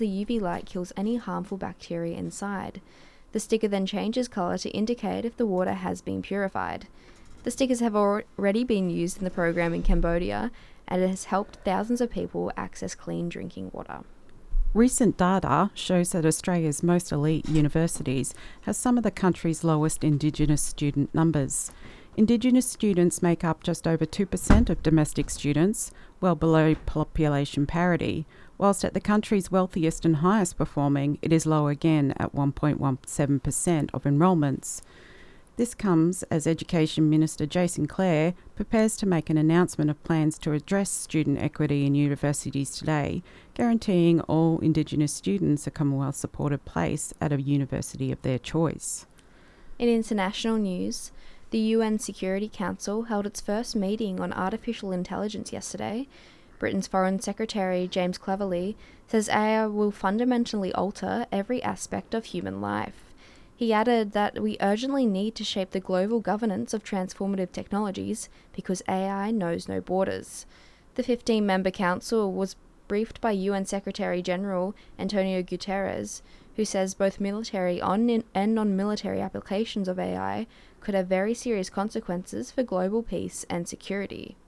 the UV light kills any harmful bacteria inside. The sticker then changes colour to indicate if the water has been purified. The stickers have already been used in the program in Cambodia, and it has helped thousands of people access clean drinking water. Recent data shows that Australia's most elite universities have some of the country's lowest Indigenous student numbers. Indigenous students make up just over 2% of domestic students, well below population parity, whilst at the country's wealthiest and highest performing, it is low again at 1.17% of enrolments. This comes as Education Minister Jason Clare prepares to make an announcement of plans to address student equity in universities today, guaranteeing all Indigenous students a Commonwealth-supported place at a university of their choice. In international news, the UN Security Council held its first meeting on artificial intelligence yesterday. Britain's Foreign Secretary James Cleverly says AI will fundamentally alter every aspect of human life. He added that we urgently need to shape the global governance of transformative technologies because AI knows no borders. The 15-member council was briefed by UN Secretary-General Antonio Guterres, who says both military and non-military applications of AI could have very serious consequences for global peace and security.